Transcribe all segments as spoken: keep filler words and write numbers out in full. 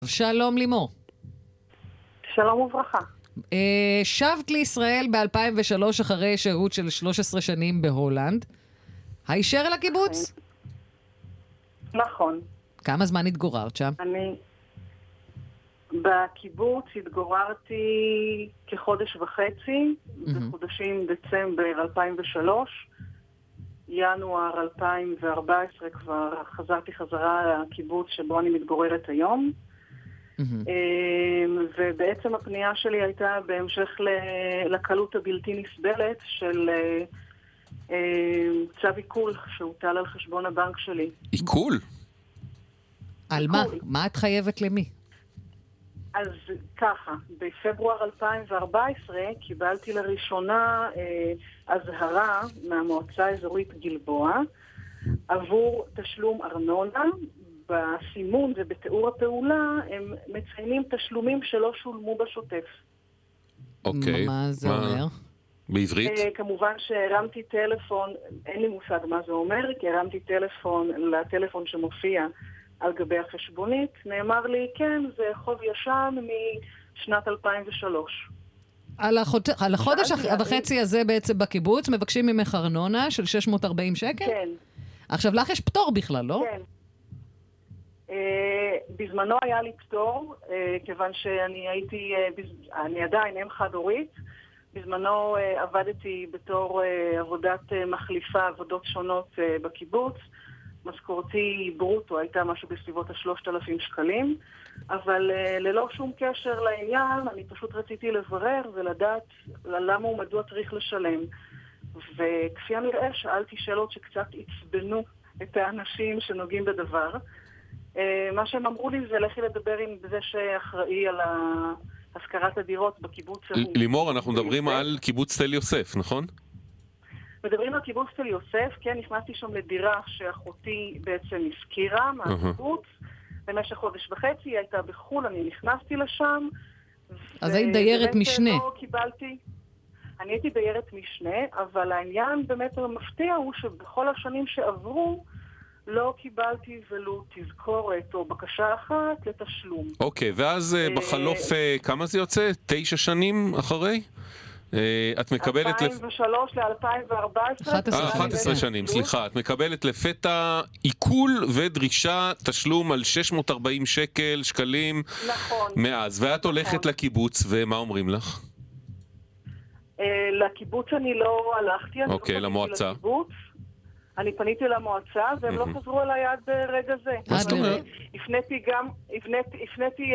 שלום לימור. שלום וברכה. אה, שבת לישראל ב-אלפיים ושלוש אחרי שירות של שלוש עשרה שנים בהולנד. הישר אל הקיבוץ? נכון. כמה זמן התגוררת שם? אני בקיבוץ התגוררתי כחודש וחצי, בחודשים דצמבר אלפיים ושלוש, ינואר אלפיים וארבע עשרה כבר חזרתי חזרה לקיבוץ שבו אני מתגוררת היום. ובעצם הפנייה שלי הייתה בהמשך לקלות הבלתי נסבלת של צו עיקול שהוטל על חשבון הבנק שלי. עיקול? על מה? מה את חייבת למי? אז ככה, בפברואר אלפיים וארבע עשרה קיבלתי לראשונה אה, הזהרה מהמועצה האזורית גלבוע עבור תשלום ארנונה. בסימון ובתיאור הפעולה הם מציינים תשלומים שלא שולמו בשוטף. אוקיי. מה זה מה? אומר? בעברית? Uh, כמובן שהרמתי טלפון, אין לי מושג מה זה אומר, כי הרמתי טלפון לטלפון שמופיע על גבי החשבונית, נאמר לי, כן, זה חוב ישן משנת אלפיים ושלוש. על, החוד... על החודש וחצי הזה בעצם בקיבוץ מבקשים ממך ארנונה של שש מאות וארבעים שקל? כן. עכשיו לך יש פטור בכלל, לא? כן. Uh, בזמנו היה לי פטור, uh, כיוון שאני הייתי, uh, בז... אני עדיין אם חד הורית, בזמנו uh, עבדתי בתור uh, עבודת uh, מחליפה, עבודות שונות uh, בקיבוץ, משכורתי ברוטו הייתה משהו בסביבות ה-שלושת אלפים שקלים, אבל uh, ללא שום קשר לעניין, אני פשוט רציתי לברר ולדעת למה ומדוע צריך לשלם. וכפי הנראה שאלתי שאלות שקצת עצבנו את האנשים שנוגעים בדבר. Uh, מה שהם אמרו לי זה לכי לדבר עם זה שאחראי על השכרת הדירות בקיבוץ ההוא. לימור, אנחנו מדברים על קיבוץ תל יוסף, נכון? מדברים על קיבוץ תל יוסף, כן, נכנסתי שם לדירה שאחותי בעצם הזכירה מהקיבוץ. במשך חודש וחצי, היא הייתה בחול, אני נכנסתי לשם. אז היית דיירת משנה. לא קיבלתי, אני הייתי דיירת משנה, אבל העניין באמת המפתיע הוא שבכל השנים שעברו, לא קיבלתי ולו תזכורת או בקשה אחת לתשלום. אוקיי, ואז בחלוף, כמה זה יוצא? תשע שנים אחרי? את מקבלת... אלפיים ושלוש ל-אלפיים וארבע עשרה? אחת עשרה שנים, סליחה. את מקבלת לפתע עיקול ודרישה תשלום על שש מאות וארבעים שקל, שקלים. נכון. מאז. ואת הולכת לקיבוץ, ומה אומרים לך? לקיבוץ אני לא הלכתי. אוקיי, למועצה. אני פניתי למועצה, והם לא חזרו אליי עד רגע זה. מה זאת אומרת? הפניתי גם, הפניתי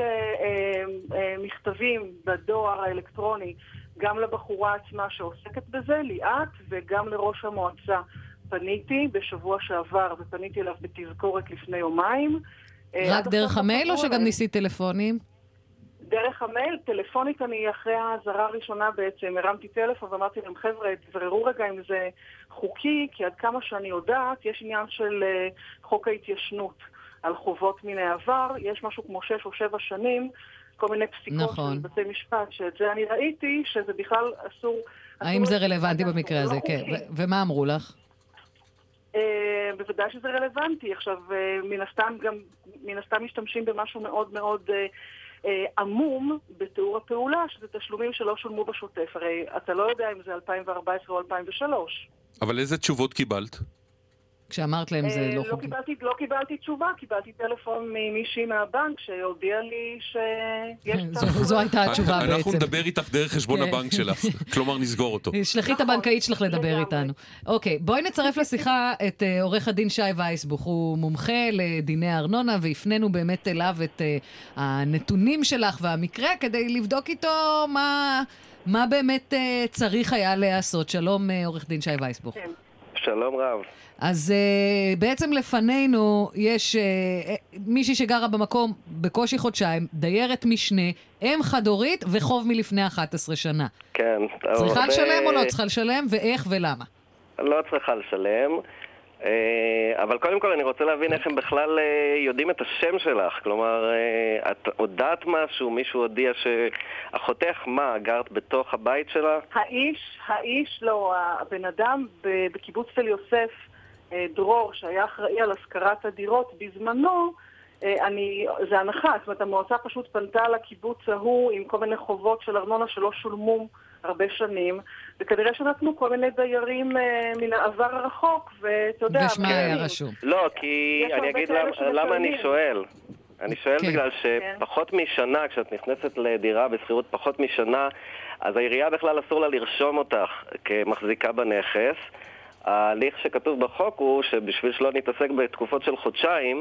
מכתבים בדואר האלקטרוני, גם לבחורה עצמה שעוסקת בזה, ליאת, וגם לראש המועצה. פניתי בשבוע שעבר, ופניתי אליו בתזכורת לפני יומיים. רק דרך המייל או שגם ניסית טלפונים? דרך המייל, טלפונית אני אחרי ההזרה הראשונה בעצם, הרמתי טלפון ואמרתי להם, חבר'ה, תבררו רגע אם זה חוקי, כי עד כמה שאני יודעת, יש עניין של uh, חוק ההתיישנות על חובות מן העבר, יש משהו כמו שש או שבע שנים, כל מיני פסיקות נכון. של בתי משפט, שאת זה אני ראיתי, שזה בכלל אסור... האם אסור זה רלוונטי במקרה הזה? כן. ו- ומה אמרו לך? Uh, בוודאי שזה רלוונטי. עכשיו, uh, מן הסתם גם, מן הסתם משתמשים במשהו מאוד מאוד... Uh, עמום בתיאור הפעולה, שזה תשלומים שלא שולמו בשוטף. הרי אתה לא יודע אם זה אלפיים וארבע עשרה או אלפיים ושלוש. אבל איזה תשובות קיבלת? כשאמרת להם זה לא לא חוקי. קיבלתי, לא קיבלתי תשובה, קיבלתי טלפון ממישהי מהבנק שהודיע לי שיש... זו הייתה התשובה בעצם. אנחנו נדבר איתך דרך חשבון הבנק שלך, כלומר נסגור אותו. שלחי את הבנקאית שלך לדבר איתנו. אוקיי, בואי נצרף לשיחה את עורך הדין שי וייסבוך, הוא מומחה לדיני הארנונה, והפנינו באמת אליו את הנתונים שלך והמקרה, כדי לבדוק איתו מה באמת צריך היה לעשות. שלום עורך דין שי וייסבוך. כן. שלום רב. אז uh, בעצם לפנינו יש uh, מישהי שגרה במקום בקושי חודשיים, דיירת משנה, אם חד-הורית וחוב מלפני אחת עשרה שנה. כן. צריכה הרבה... לשלם או לא צריכה לשלם, ואיך ולמה? לא צריכה לשלם, אבל קודם כל אני רוצה להבין איך הם בכלל יודעים את השם שלך. כלומר, את הודעת משהו, מישהו הודיע שאחותך מה, גרת בתוך הבית שלה? האיש, האיש לא, הבן אדם בקיבוץ תל יוסף, דרור, שהיה אחראי על השכרת הדירות בזמנו, אני, זה הנחה, זאת אומרת, המועצה פשוט פנתה לקיבוץ ההוא עם כל מיני חובות של ארנונה שלא שולמו הרבה שנים, וכנראה שנתנו כל מיני דיירים אה, מן העבר הרחוק, ואתה יודע... ושמה היה רשום. לא, כי אני אגיד למה, למה אני שואל. אני שואל כן. בגלל שפחות כן. משנה, כשאת נכנסת לדירה בסחירות פחות משנה, אז העירייה בכלל אסור לה לרשום אותך כמחזיקה בנכס. ההליך שכתוב בחוק הוא שבשביל שלא נתעסק בתקופות של חודשיים,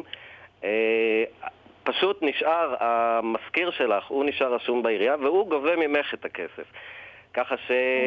אה, פשוט נשאר המזכיר שלך, הוא נשאר רשום בעירייה, והוא גובה ממך את הכסף. ככה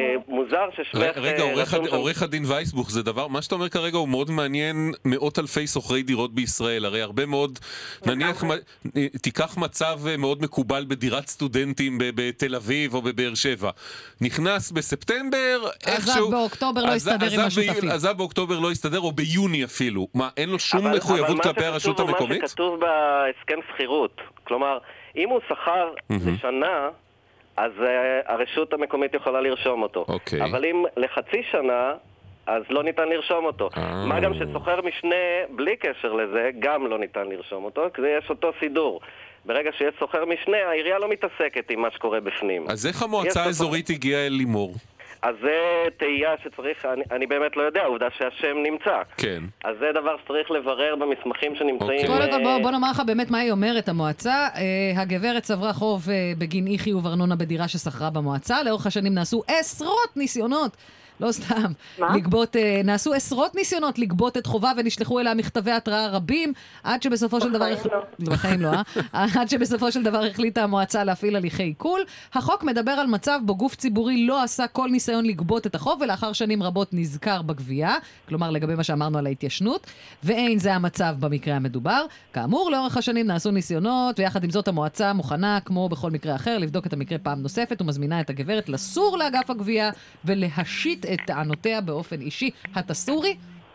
שמוזר ששמך... רגע, עורך הדין וייסבוך, זה דבר, מה שאתה אומר כרגע הוא מאוד מעניין מאות אלפי סוחרי דירות בישראל, הרי הרבה מאוד, נניח, תיקח מצב מאוד מקובל בדירת סטודנטים בתל אביב או בבאר שבע, נכנס בספטמבר, עזב באוקטובר לא יסתדר עם השותפים. עזב באוקטובר לא יסתדר, או ביוני אפילו. מה, אין לו שום מחויבות כלפי הרשות המקומית? אבל מה שכתוב בהסכם שכירות, כלומר, אם הוא שכר לשנה, אז uh, הרשות המקומית יכולה לרשום אותו. Okay. אבל אם לחצי שנה, אז לא ניתן לרשום אותו. Oh. מה גם שסוחר משנה, בלי קשר לזה, גם לא ניתן לרשום אותו, כי יש אותו סידור. ברגע שיש סוחר משנה, העירייה לא מתעסקת עם מה שקורה בפנים. אז איך המועצה האזורית סוחר... הגיעה אל לימור? אז זה תהייה שצריך, אני, אני באמת לא יודע, העובדה שהשם נמצא. כן. אז זה דבר שצריך לברר במסמכים שנמצאים. קודם כל, בוא, בוא נאמר לך באמת מה היא אומרת המועצה. Uh, הגברת צברה חוב uh, בגין אי חיוב ארנונה בדירה ששכרה במועצה. לאורך השנים נעשו עשרות ניסיונות. לא סתם, מה? לגבות, נעשו עשרות ניסיונות לגבות את חובה ונשלחו אליה מכתבי התראה רבים, עד שבסופו של דבר... בחיים לא, אה? עד שבסופו של דבר החליטה המועצה להפעיל הליכי עיקול. החוק מדבר על מצב בו גוף ציבורי לא עשה כל ניסיון לגבות את החוב, ולאחר שנים רבות נזכר בגבייה, כלומר לגבי מה שאמרנו על ההתיישנות, ואין זה המצב במקרה המדובר. כאמור, לאורך השנים נעשו ניסיונות, ויחד עם זאת המועצה מוכנה, כמו בכל מקרה אחר, לבדוק את המקרה פעם נוספת, ומזמינה את הגברת לסור לאגף הגבייה ולהשית את טענותיה באופן אישי. התסורי?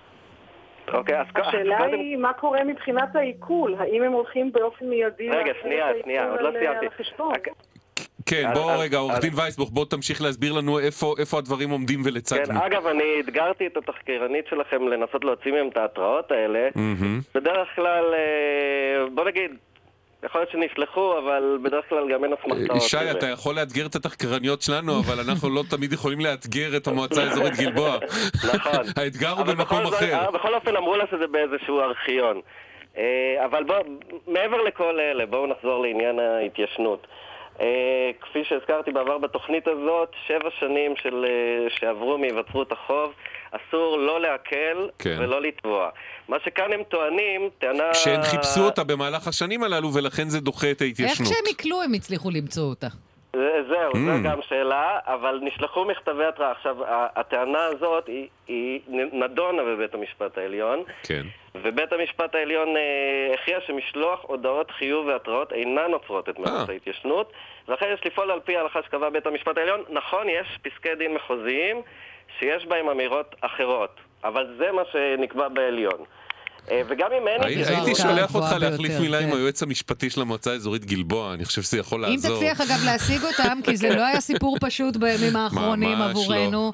אוקיי, אז ככה. השאלה היא, מה קורה מבחינת העיכול? האם הם הולכים באופן מיידי... רגע, שנייה, שנייה, עוד לא סיימתי. כן, בוא רגע, עורך דין וייסבוך, בוא תמשיך להסביר לנו איפה הדברים עומדים ולצד מי. כן, אגב, אני אתגרתי את התחקירנית שלכם לנסות להוציא מהם את ההתראות האלה. בדרך כלל, בוא נגיד, יכול להיות שנשלחו, אבל בדרך כלל גם אין אסמכתאות. שי, אתה יכול לאתגר את התחקרניות שלנו, אבל אנחנו לא תמיד יכולים לאתגר את המועצה האזורית גלבוע. נכון. האתגר הוא במקום אחר. בכל אופן אמרו לה שזה באיזשהו ארכיון. אבל בואו, מעבר לכל אלה, בואו נחזור לעניין ההתיישנות. כפי שהזכרתי בעבר בתוכנית הזאת, שבע שנים שעברו מהיווצרות החוב, אסור לא להקל כן. ולא לתבוע. מה שכאן הם טוענים, טענה... שהם חיפשו אותה במהלך השנים הללו, ולכן זה דוחה את ההתיישנות. איך שהם יקלו הם הצליחו למצוא אותה? זהו, mm. זו גם שאלה, אבל נשלחו מכתבי התראה. עכשיו, הטענה הזאת היא, היא נדונה בבית המשפט העליון, כן. ובית המשפט העליון אה, הכריע שמשלוח הודעות חיוב והתראות אינן עוצרות את מרוץ ההתיישנות, ולכן יש לפעול על פי ההלכה שקבע בית המשפט העליון. נכון, יש פסקי דין מחוזיים שיש בהם אמירות אחרות, אבל זה מה שנקבע בעליון. וגם אם אין... הייתי שולח אותך להחליף מילה עם היועץ המשפטי של המועצה האזורית גלבוע, אני חושב שזה יכול לעזור. אם תצליח אגב להשיג אותם, כי זה לא היה סיפור פשוט בימים האחרונים עבורנו.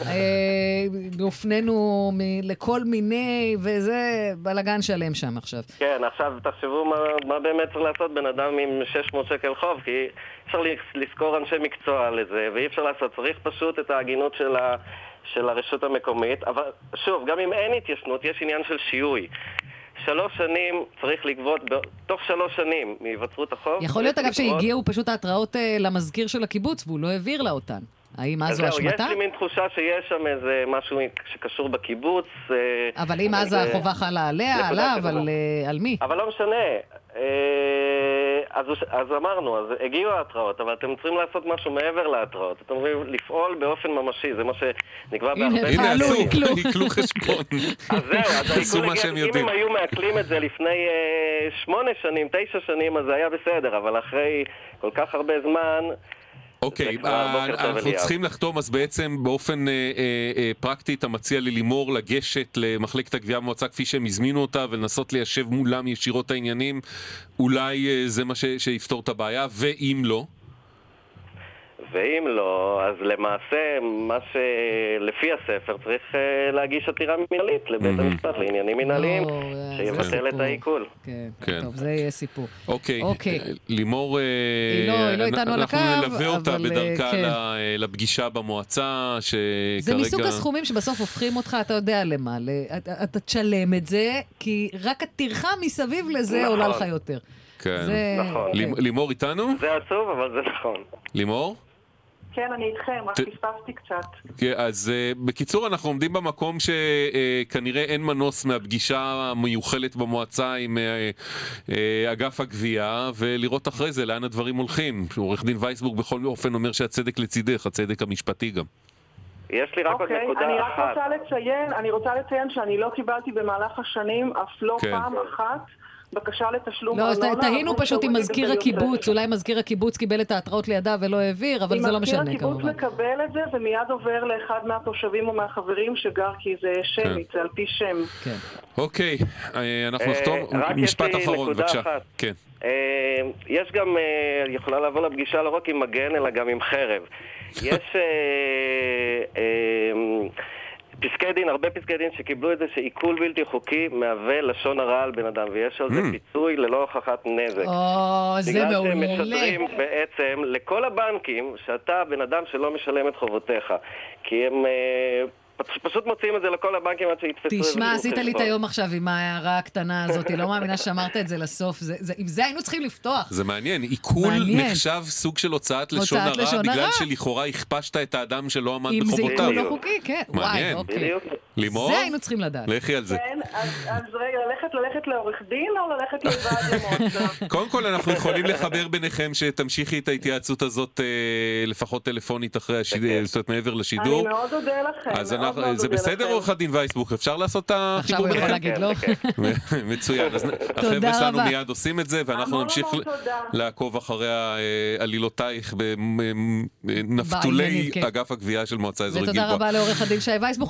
הופננו לכל מיני, וזה בלגן שלם שם עכשיו. כן, עכשיו תחשבו מה באמת צריך לעשות בן אדם עם שש מאות שקל חוב, כי אפשר לזכור אנשי מקצוע לזה, ואי אפשר לעשות, צריך פשוט את ההגינות של ה... של הרשות המקומית, אבל שוב, גם אם אין התיישנות, יש עניין של שיהוי. שלוש שנים צריך לגבות, תוך שלוש שנים מהיווצרות החוב. יכול להיות אגב שהגיעו פשוט ההתראות למזכיר של הקיבוץ, והוא לא העביר לה אותן. האם אז זו השמטה? יש לי מין תחושה שיש שם איזה משהו שקשור בקיבוץ. אבל אם אז החובה חלה עליה, עליו, על מי? אבל לא משנה. אז, אז אמרנו, אז הגיעו ההתראות, אבל אתם צריכים לעשות משהו מעבר להתראות. אתם צריכים לפעול באופן ממשי, זה מה שנקבע בהרבה... הנה, עשו, עיקלו חשבון. אז זהו, אז אם הם היו מעכלים את זה לפני שמונה שנים, תשע שנים, אז זה היה בסדר, אבל אחרי כל כך הרבה זמן... אוקיי, אנחנו צריכים לחתום, אז בעצם באופן פרקטי אתה מציע ללימור לגשת למחלקת הגבייה במועצה כפי שהם הזמינו אותה ולנסות ליישב מולם ישירות העניינים, אולי זה מה שיפתור את הבעיה, ואם לא? ואם לא, אז למעשה, מה שלפי הספר צריך uh, להגיש עתירה מנהלית לבית Mhm. המשפט לעניינים מנהליים, לא, זה שיבטל סיפור. את העיקול. כן, כן. טוב, זה יהיה סיפור. אוקיי, אוקיי. אה, לימור, אה, היא לא- היא לא איתנו על אנחנו הקו, נלווה אותה אבל, אה, בדרכה כן. ל- לפגישה במועצה, שכרגע... זה מסוג הסכומים שבסוף הופכים אותך, אתה יודע למה, ל- אתה- אתה תשלם את זה, כי רק הטרחה מסביב לזה נכון. עולה לך יותר. כן. זה- נכון. לימ- לימור איתנו? זה עצוב, אבל זה נכון. לימור? כן, אני איתכם, רק ת- פספסתי קצת. כן, אז uh, בקיצור אנחנו עומדים במקום שכנראה אין מנוס מהפגישה המיוחלת במועצה עם uh, uh, אגף הגבייה, ולראות אחרי זה לאן הדברים הולכים. עורך דין וייסבורג בכל אופן אומר שהצדק לצידך, הצדק המשפטי גם. יש לי רק עוד אוקיי, נקודה אני רק אחת. רוצה לציין, אני רוצה לציין שאני לא קיבלתי במהלך השנים אף לא כן. פעם אחת בקשה לתשלום לא, ארנונה. תהינו עבור פשוט עם שירותי מזכיר בריאות הקיבוץ, נפש. אולי מזכיר הקיבוץ קיבל את ההתראות לידיו ולא העביר, אבל זה לא משנה מזכיר כמובן. הקיבוץ מקבל את זה ומיד עובר לאחד מהתושבים או מהחברים שגר, כי זה שמית, זה על פי שם. כן. אוקיי, אה, אנחנו אה, נחתום. רק יש משפט לי אחרון, נקודה בבקשה. אחת. כן. אה, יש גם, אה, יכולה לבוא לפגישה לא רק עם מגן, אלא גם עם חרב. יש אה, אה, פסקי דין, הרבה פסקי דין שקיבלו את זה שעיכול בלתי חוקי מהווה לשון הרע על בן אדם, ויש על זה Mm. פיצוי ללא הוכחת נזק. או, זה בגלל שהם מעולה. משדרים בעצם לכל הבנקים שאתה בן אדם שלא משלם את חובותיך, כי הם אה, פ- פשוט מוציאים את זה לכל הבנקים עד שיתפסו איזשהו תשמע, עשית לי את חשבון. היום עכשיו עם ההערה הקטנה הזאת, לא מאמינה שאמרת את זה לסוף. זה- זה- עם זה היינו צריכים לפתוח. זה מעניין, עיכול מעניין. נחשב סוג של הוצאת לשון הוצאת הרע, לשון בגלל הרע. שלכאורה הכפשת את האדם שלא עמד אם זה בחובותיו. עיכול לא חוקי, כן. וואי, מעניין. אוקיי. בדיוק. לימור? זה היינו צריכים לדעת. לכי על זה. כן, אז, אז רגע, ללכת, ללכת לעורך דין או ללכת לוועד למועצה? קודם כל אנחנו יכולים לחבר ביניכם שתמשיכי את ההתייעצות הזאת אה, לפחות טלפונית אחרי השידור, זאת אומרת מעבר לשידור. אני מאוד אודה לכם. אז מאוד אנחנו, מאוד זה אודה בסדר לכם. עורך הדין וייסבורג, אפשר לעשות את עכשיו החיבור הוא יכול ביניכם? להגיד לא. כן, מצוין, אז החבר'ה שלנו רבה. מיד עושים את זה ואנחנו המון נמשיך המון תודה. לעקוב אחרי העלילותייך בנפתולי בעניינים, כן. אגף הגבייה של מועצה אזורית ותודה גלבוע. רבה לעורך הדין שי וייסבוך.